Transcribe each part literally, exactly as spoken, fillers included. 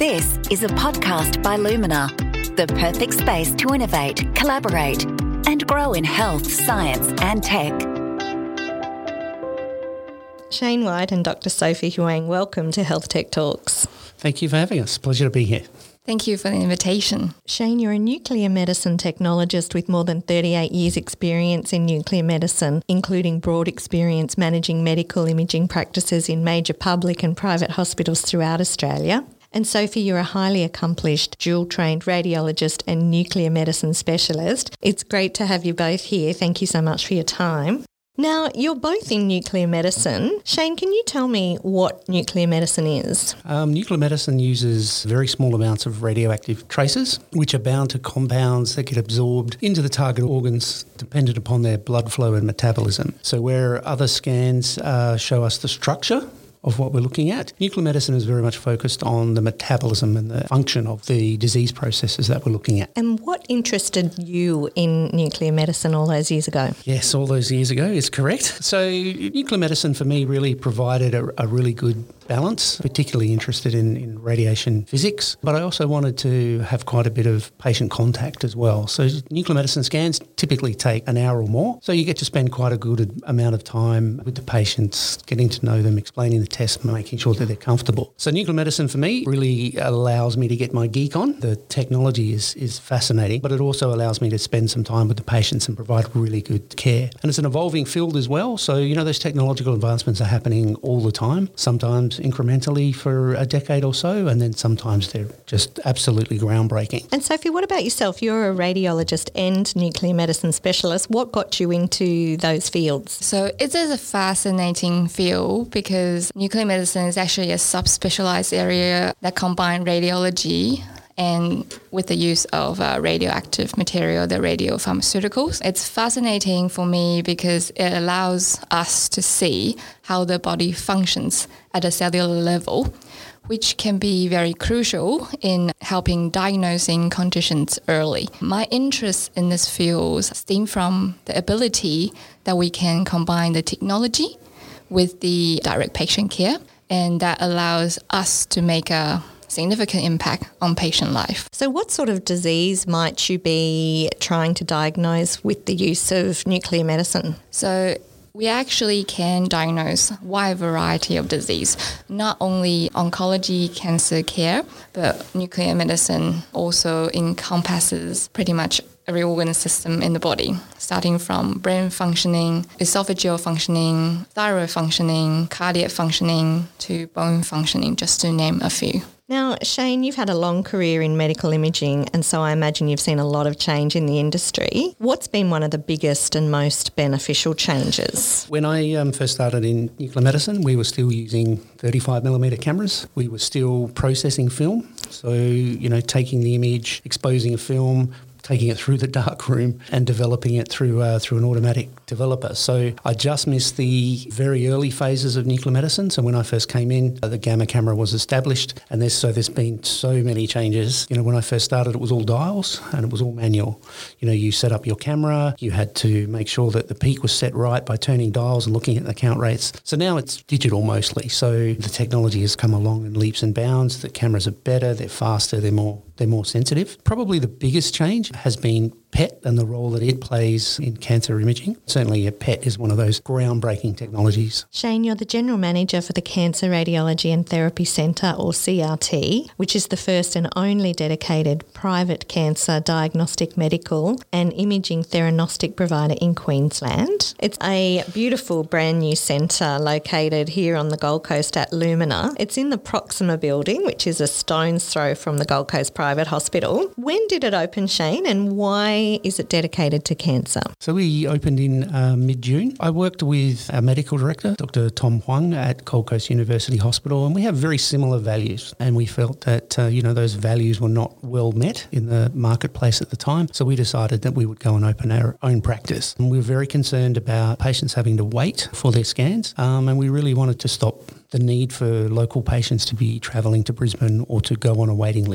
This is a podcast by Lumina, the perfect space to innovate, collaborate, and grow in health, science, and tech. Shane White and Doctor Sophie Huang, welcome to Health Tech Talks. Thank you for having us. Pleasure to be here. Thank you for the invitation. Shane, you're a nuclear medicine technologist with more than thirty-eight years experience in nuclear medicine, including broad experience managing medical imaging practices in major public and private hospitals throughout Australia. And Sophie, you're a highly accomplished, dual-trained radiologist and nuclear medicine specialist. It's great to have you both here. Thank you so much for your time. Now, you're both in nuclear medicine. Shane, can you tell me what nuclear medicine is? Um, nuclear medicine uses very small amounts of radioactive traces, which are bound to compounds that get absorbed into the target organs dependent upon their blood flow and metabolism. So where other scans uh, show us the structure of what we're looking at, nuclear medicine is very much focused on the metabolism and the function of the disease processes that we're looking at. And what interested you in nuclear medicine all those years ago? Yes, all those years ago is correct. So nuclear medicine for me really provided a, a really good balance, particularly interested in, in radiation physics, but I also wanted to have quite a bit of patient contact as well. So nuclear medicine scans typically take an hour or more, so you get to spend quite a good amount of time with the patients, getting to know them, explaining the test, making sure that they're comfortable. So nuclear medicine for me really allows me to get my geek on. The technology is, is fascinating, but it also allows me to spend some time with the patients and provide really good care. And it's an evolving field as well, so you know those technological advancements are happening all the time, sometimes incrementally for a decade or so, and then sometimes they're just absolutely groundbreaking. And Sophie, what about yourself? You're a radiologist and nuclear medicine specialist. What got you into those fields? So it is a fascinating field because nuclear medicine is actually a subspecialized area that combines radiology and with the use of uh, radioactive material, the radiopharmaceuticals. It's fascinating for me because it allows us to see how the body functions at a cellular level, which can be very crucial in helping diagnosing conditions early. My interest in this field stems from the ability that we can combine the technology with the direct patient care, and that allows us to make a significant impact on patient life. So what sort of disease might you be trying to diagnose with the use of nuclear medicine? So we actually can diagnose a wide variety of disease, not only oncology, cancer care, but nuclear medicine also encompasses pretty much every organ system in the body, starting from brain functioning, esophageal functioning, thyroid functioning, cardiac functioning, to bone functioning, just to name a few. Now, Shane, you've had a long career in medical imaging, and so I imagine you've seen a lot of change in the industry. What's been one of the biggest and most beneficial changes? When I um, first started in nuclear medicine, we were still using thirty-five millimetre cameras. We were still processing film, so, you know, taking the image, exposing a film, taking it through the dark room and developing it through uh, through an automatic developer. So I just missed the very early phases of nuclear medicine. So when I first came in, uh, the gamma camera was established, and there's so there's been so many changes. You know, when I first started, it was all dials and it was all manual. You know, you set up your camera, you had to make sure that the peak was set right by turning dials and looking at the count rates. So now it's digital mostly. So the technology has come along in leaps and bounds. The cameras are better, they're faster, they're more they're more sensitive. Probably the biggest change has been P E T and the role that it plays in cancer imaging. Certainly a P E T is one of those groundbreaking technologies. Shane, you're the General Manager for the Cancer Radiology and Therapy Centre, or C R T, which is the first and only dedicated private cancer diagnostic medical and imaging theranostic provider in Queensland. It's a beautiful brand new centre located here on the Gold Coast at Lumina. It's in the Proxima building, which is a stone's throw from the Gold Coast Private Hospital. When did it open, Shane, and why is it dedicated to cancer? So we opened in uh, mid-June. I worked with our medical director, Doctor Tom Huang, at Gold Coast University Hospital, and we have very similar values. And we felt that, uh, you know, those values were not well met in the marketplace at the time. So we decided that we would go and open our own practice. And we were very concerned about patients having to wait for their scans, um, and we really wanted to stop the need for local patients to be travelling to Brisbane or to go on a waiting list.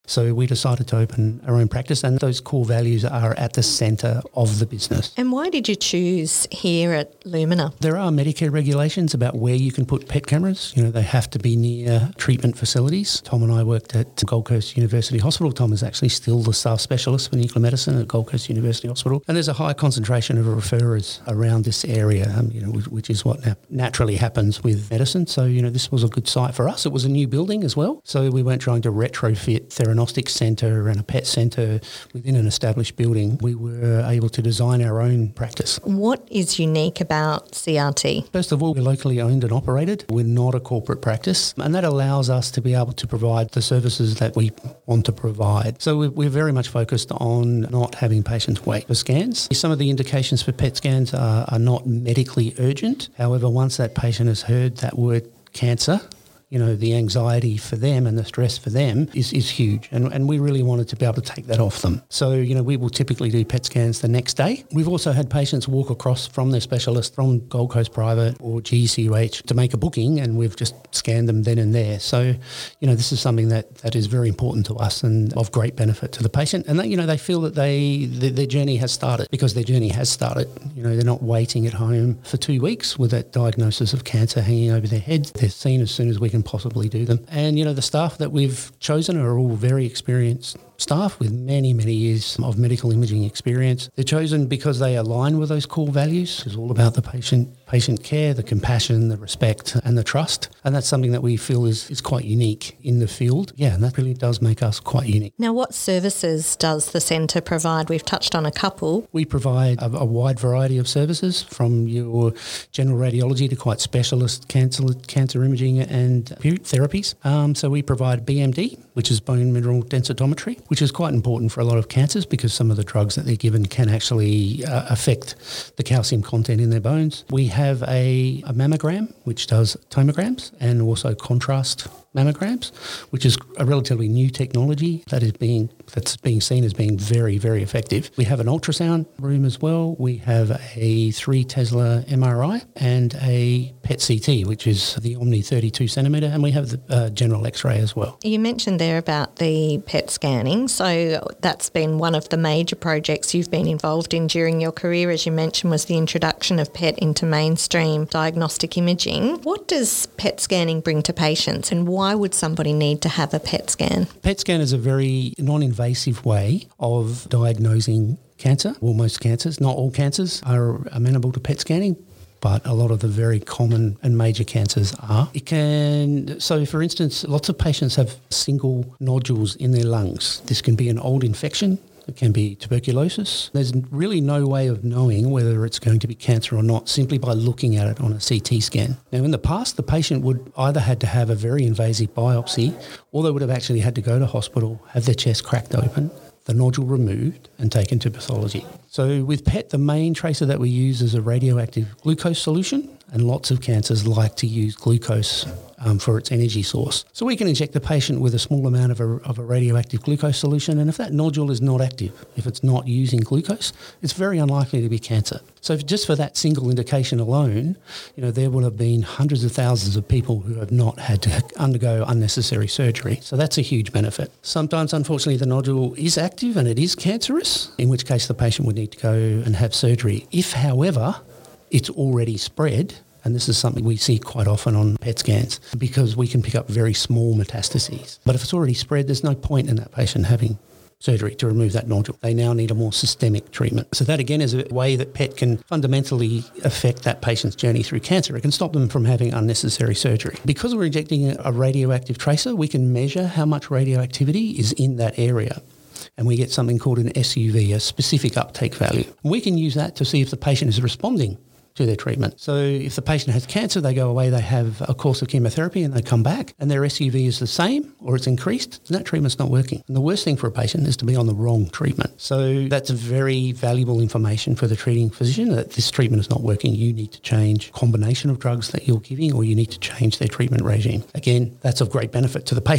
So we decided to open our own practice, and those core values are at the centre of the business. And why did you choose here at Lumina? There are Medicare regulations about where you can put P E T cameras. You know, they have to be near treatment facilities. Tom and I worked at Gold Coast University Hospital. Tom is actually still the staff specialist for nuclear medicine at Gold Coast University Hospital. And there's a high concentration of referrers around this area, um, you know, which, which is what nat- naturally happens with medicine. So, you know, this was a good site for us. It was a new building as well. So we weren't trying to retrofit Theranostic Centre and a P E T centre within an established building. We were able to design our own practice. What is unique about C R T? First of all, we're locally owned and operated. We're not a corporate practice, and that allows us to be able to provide the services that we want to provide. So we're, we're very much focused on not having patients wait for scans. Some of the indications for P E T scans are, are not medically urgent. However, once that patient has heard that word cancer, you know, the anxiety for them and the stress for them is, is huge. And, and we really wanted to be able to take that off them. So, you know, we will typically do P E T scans the next day. We've also had patients walk across from their specialist, from Gold Coast Private or G C U H, to make a booking, and we've just scanned them then and there. So, you know, this is something that, that is very important to us and of great benefit to the patient. And, they, you know, they feel that they the, their journey has started, because their journey has started. You know, they're not waiting at home for two weeks with that diagnosis of cancer hanging over their heads. They're seen as soon as we can possibly do them. And, you know, the staff that we've chosen are all very experienced staff with many, many years of medical imaging experience. They're chosen because they align with those core values. It's all about the patient, patient care, the compassion, the respect and the trust. And that's something that we feel is, is quite unique in the field. Yeah, and that really does make us quite unique. Now, what services does the centre provide? We've touched on a couple. We provide a, a wide variety of services, from your general radiology to quite specialist cancer, cancer imaging and therapies. Um, so we provide B M D, which is bone mineral densitometry, which is quite important for a lot of cancers, because some of the drugs that they're given can actually uh, affect the calcium content in their bones. We have a, a mammogram, which does tomograms and also contrast mammograms, which is a relatively new technology that is being that's being seen as being very, very effective. We have an ultrasound room as well. We have a three Tesla M R I and a P E T C T, which is the Omni thirty-two centimetre, and we have the uh, general X-ray as well. You mentioned there about the P E T scanning, so that's been one of the major projects you've been involved in during your career, as you mentioned, was the introduction of P E T into mainstream diagnostic imaging. What does P E T scanning bring to patients, and why would somebody need to have a P E T scan? P E T scan is a very non-invasive way of diagnosing cancer. Well, most cancers, not all cancers, are amenable to P E T scanning, but a lot of the very common and major cancers are. It can, so for instance, lots of patients have single nodules in their lungs. This can be an old infection. It can be tuberculosis. There's really no way of knowing whether it's going to be cancer or not simply by looking at it on a C T scan. Now, in the past, the patient would either had to have a very invasive biopsy, or they would have actually had to go to hospital, have their chest cracked open, the nodule removed and taken to pathology. So with P E T, the main tracer that we use is a radioactive glucose solution, and lots of cancers like to use glucose um, for its energy source. So we can inject the patient with a small amount of a, of a radioactive glucose solution, and if that nodule is not active, if it's not using glucose, it's very unlikely to be cancer. So if just for that single indication alone, you know, there will have been hundreds of thousands of people who have not had to undergo unnecessary surgery. So that's a huge benefit. Sometimes, unfortunately, the nodule is active and it is cancerous, in which case the patient would need to go and have surgery. If, however, it's already spread, and this is something we see quite often on P E T scans, because we can pick up very small metastases. But if it's already spread, there's no point in that patient having surgery to remove that nodule. They now need a more systemic treatment. So that again is a way that P E T can fundamentally affect that patient's journey through cancer. It can stop them from having unnecessary surgery. Because we're injecting a radioactive tracer, we can measure how much radioactivity is in that area. And we get something called an S U V, a specific uptake value. We can use that to see if the patient is responding to their treatment. So if the patient has cancer, they go away, they have a course of chemotherapy and they come back and their S U V is the same or it's increased, then that treatment's not working. And the worst thing for a patient is to be on the wrong treatment. So that's very valuable information for the treating physician, that this treatment is not working. You need to change combination of drugs that you're giving, or you need to change their treatment regime. Again, that's of great benefit to the patient.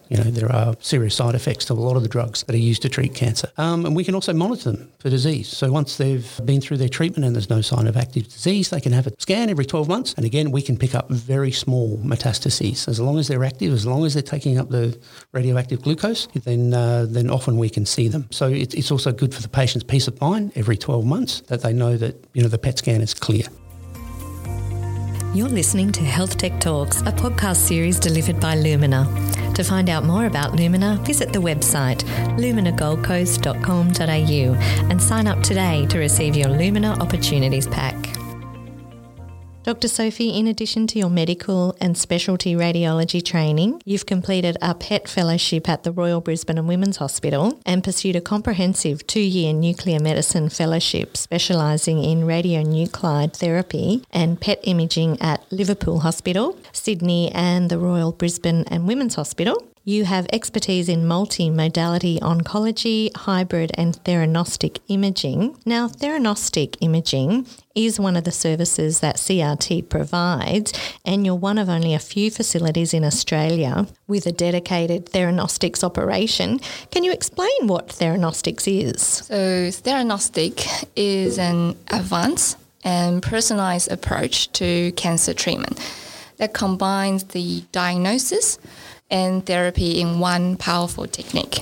You know, there are serious side effects to a lot of the drugs that are used to treat cancer. Um, and we can also monitor them for disease. So once they've been through their treatment and there's no sign of active disease, they can have a scan every twelve months. And again, we can pick up very small metastases. As long as they're active, as long as they're taking up the radioactive glucose, then uh, then often we can see them. So it, it's also good for the patient's peace of mind every twelve months that they know that, you know, the P E T scan is clear. You're listening to Health Tech Talks, a podcast series delivered by Lumina. To find out more about Lumina, visit the website lumina gold coast dot com dot a u and sign up today to receive your Lumina Opportunities Pack. Doctor Sophie, in addition to your medical and specialty radiology training, you've completed a P E T fellowship at the Royal Brisbane and Women's Hospital and pursued a comprehensive two-year nuclear medicine fellowship specialising in radionuclide therapy and P E T imaging at Liverpool Hospital, Sydney and the Royal Brisbane and Women's Hospital. You have expertise in multi-modality oncology, hybrid and theranostic imaging. Now, theranostic imaging is one of the services that C R T provides, and you're one of only a few facilities in Australia with a dedicated theranostics operation. Can you explain what theranostics is? So theranostic is an advanced and personalised approach to cancer treatment that combines the diagnosis and therapy in one powerful technique.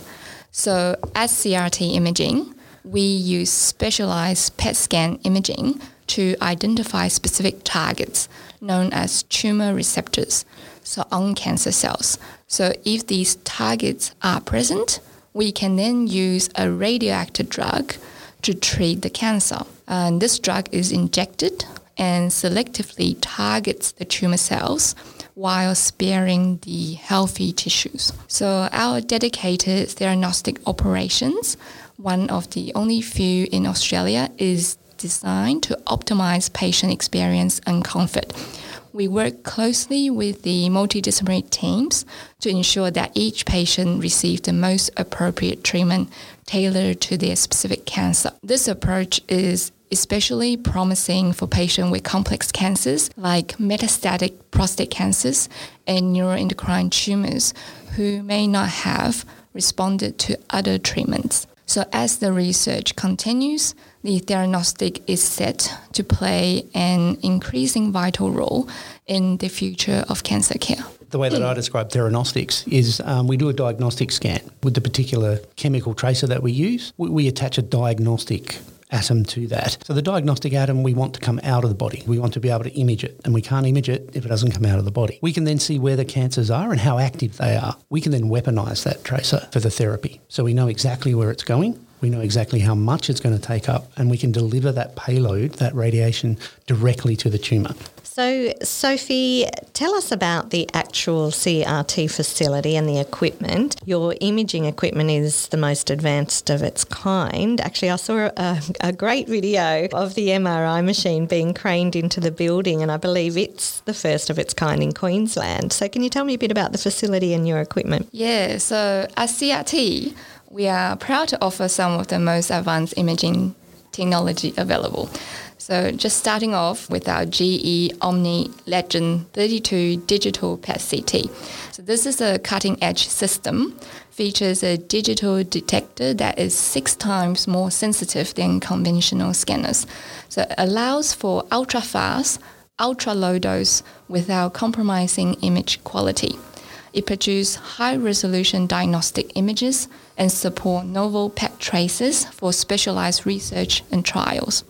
So at C R T imaging, we use specialized P E T scan imaging to identify specific targets known as tumor receptors, so on cancer cells. So if these targets are present, we can then use a radioactive drug to treat the cancer. And this drug is injected and selectively targets the tumor cells while sparing the healthy tissues. So our dedicated theranostic operations, one of the only few in Australia, is designed to optimize patient experience and comfort. We work closely with the multidisciplinary teams to ensure that each patient receives the most appropriate treatment tailored to their specific cancer. This approach is especially promising for patients with complex cancers like metastatic prostate cancers and neuroendocrine tumors who may not have responded to other treatments. So as the research continues, the theranostic is set to play an increasing vital role in the future of cancer care. The way that I describe theranostics is um, we do a diagnostic scan with the particular chemical tracer that we use. We, we attach a diagnostic atom to that. So the diagnostic atom we want to come out of the body. We want to be able to image it, and we can't image it if it doesn't come out of the body. We can then see where the cancers are and how active they are. We can then weaponize that tracer for the therapy. So we know exactly where it's going. We know exactly how much it's going to take up, and we can deliver that payload, that radiation, directly to the tumour. So, Sophie, tell us about the actual C R T facility and the equipment. Your imaging equipment is the most advanced of its kind. Actually, I saw a, a great video of the M R I machine being craned into the building, and I believe it's the first of its kind in Queensland. So can you tell me a bit about the facility and your equipment? Yeah, so at C R T, we are proud to offer some of the most advanced imaging technology available. So just starting off with our G E Omni Legend thirty-two digital P E T C T. So this is a cutting-edge system, features a digital detector that is six times more sensitive than conventional scanners. So it allows for ultra-fast, ultra-low dose without compromising image quality. It produces high-resolution diagnostic images and support novel P E T tracers for specialized research and trials.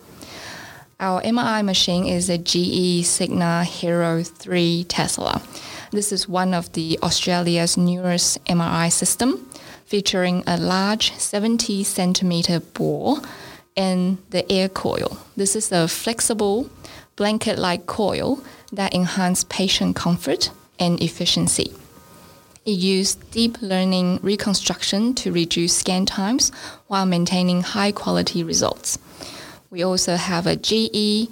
Our M R I machine is a G E Signa Hero three Tesla. This is one of the Australia's newest M R I system, featuring a large seventy centimeter bore and the air coil. This is a flexible blanket-like coil that enhances patient comfort and efficiency. It used deep learning reconstruction to reduce scan times while maintaining high-quality results. We also have a G E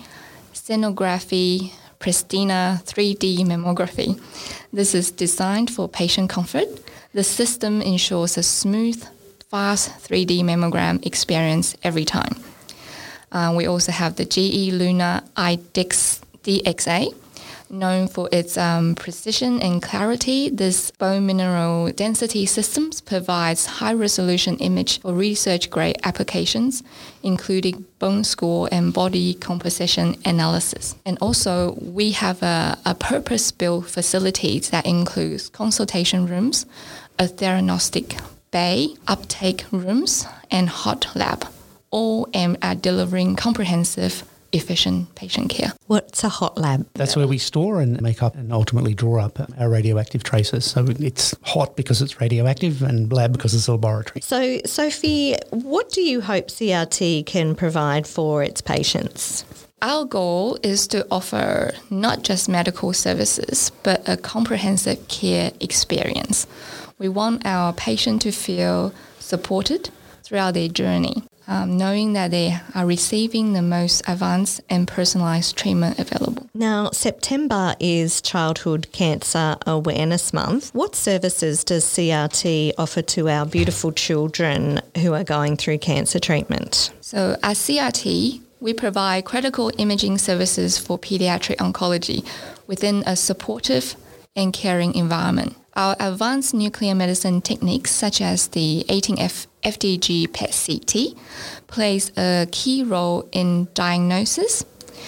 Scenography Pristina three D mammography. This is designed for patient comfort. The system ensures a smooth, fast three D mammogram experience every time. Uh, we also have the G E Luna I D X A. Known for its um, precision and clarity, this bone mineral density systems provides high-resolution image for research-grade applications, including bone score and body composition analysis. And also, we have a, a purpose-built facility that includes consultation rooms, a theranostic bay, uptake rooms, and hot lab, all aimed at delivering comprehensive, efficient patient care. What's a hot lab? That's where we store and make up and ultimately draw up our radioactive traces. So it's hot because it's radioactive and lab because it's a laboratory. So, Sophie, what do you hope C R T can provide for its patients? Our goal is to offer not just medical services, but a comprehensive care experience. We want our patient to feel supported throughout their journey, um, knowing that they are receiving the most advanced and personalised treatment available. Now, September is Childhood Cancer Awareness Month. What services does C R T offer to our beautiful children who are going through cancer treatment? So at C R T, we provide critical imaging services for paediatric oncology within a supportive and caring environment. Our advanced nuclear medicine techniques, such as the eighteen F D G P E T C T, plays a key role in diagnosis,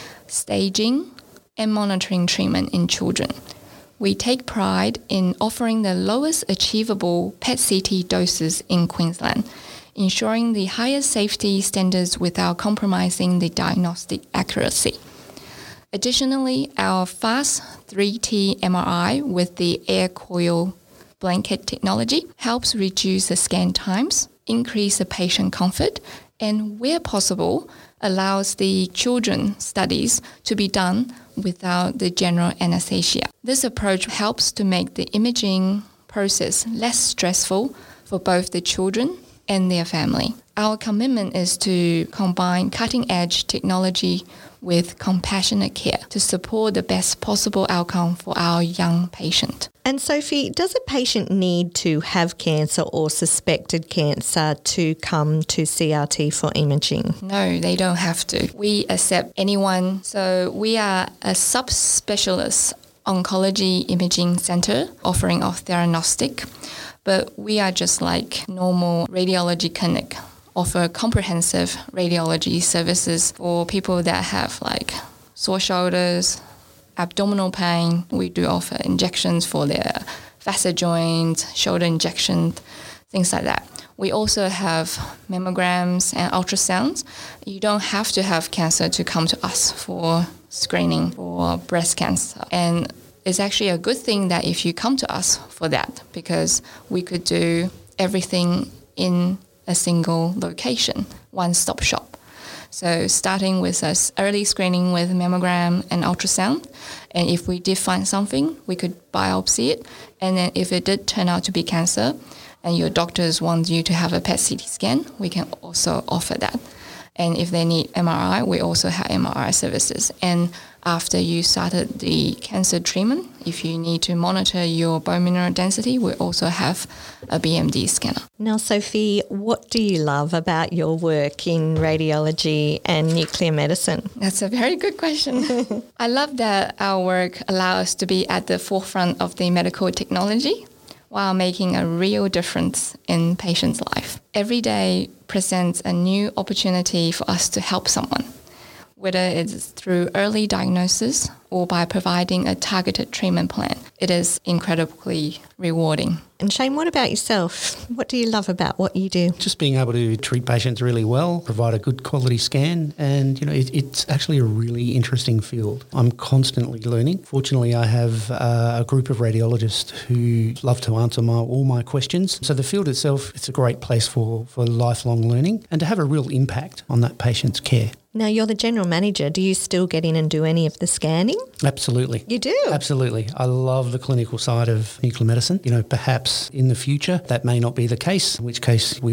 staging, and monitoring treatment in children. We take pride in offering the lowest achievable P E T C T doses in Queensland, ensuring the highest safety standards without compromising the diagnostic accuracy. Additionally, our fast three T M R I with the air coil blanket technology helps reduce the scan times, increase the patient comfort, and where possible, allows the children studies to be done without the general anesthesia. This approach helps to make the imaging process less stressful for both the children and their family. Our commitment is to combine cutting-edge technology with compassionate care to support the best possible outcome for our young patient. And Sophie, does a patient need to have cancer or suspected cancer to come to C R T for imaging? No, they don't have to. We accept anyone. So we are a subspecialist oncology imaging centre offering of theranostic, but we are just like normal radiology clinic, offer comprehensive radiology services for people that have like sore shoulders, abdominal pain. We do offer injections for their facet joints, shoulder injections, things like that. We also have mammograms and ultrasounds. You don't have to have cancer to come to us for screening for breast cancer. And it's actually a good thing that if you come to us for that, because we could do everything in a single location, one-stop shop. So starting with us early screening with mammogram and ultrasound, and if we did find something, we could biopsy it, and then if it did turn out to be cancer, and your doctors want you to have a P E T C T scan, we can also offer that. And if they need M R I, we also have M R I services. And after you started the cancer treatment, if you need to monitor your bone mineral density, we also have a B M D scanner. Now, Sophie, what do you love about your work in radiology and nuclear medicine? That's a very good question. I love that our work allows us to be at the forefront of the medical technology while making a real difference in patients' life. Every day presents a new opportunity for us to help someone, whether it's through early diagnosis or by providing a targeted treatment plan. It is incredibly rewarding. And Shane, what about yourself? What do you love about what you do? Just being able to treat patients really well, provide a good quality scan, and you know it, it's actually a really interesting field. I'm constantly learning. Fortunately, I have uh, a group of radiologists who love to answer my, all my questions. So the field itself, it's a great place for, for lifelong learning and to have a real impact on that patient's care. Now, you're the general manager. Do you still get in and do any of the scanning? Absolutely. You do? Absolutely. I love the clinical side of nuclear medicine. You know, perhaps in the future that may not be the case, in which case we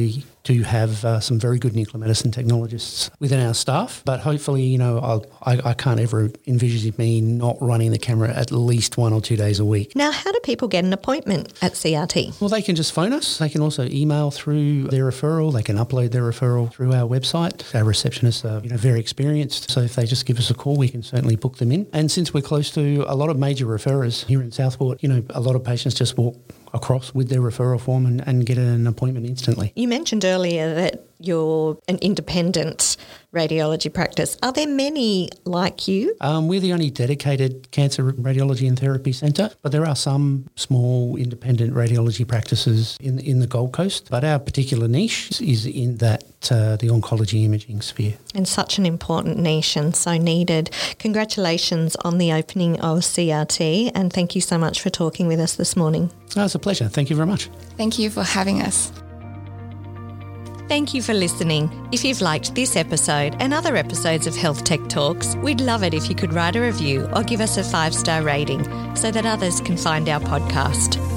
to have uh, some very good nuclear medicine technologists within our staff. But hopefully, you know, I'll, I, I can't ever envisage me not running the camera at least one or two days a week. Now, how do people get an appointment at C R T? Well, they can just phone us. They can also email through their referral. They can upload their referral through our website. Our receptionists are, you know, very experienced. So if they just give us a call, we can certainly book them in. And since we're close to a lot of major referrers here in Southport, you know, a lot of patients just walk across with their referral form and, and get an appointment instantly. You mentioned earlier that you're an independent radiology practice. Are there many like you? Um, we're the only dedicated cancer radiology and therapy centre, but there are some small independent radiology practices in in the Gold Coast. But our particular niche is in that uh, the oncology imaging sphere. And such an important niche and so needed. Congratulations on the opening of C R T, and thank you so much for talking with us this morning. Oh, it's a pleasure. Thank you very much. Thank you for having us. Thank you for listening. If you've liked this episode and other episodes of Health Tech Talks, we'd love it if you could write a review or give us a five-star rating so that others can find our podcast.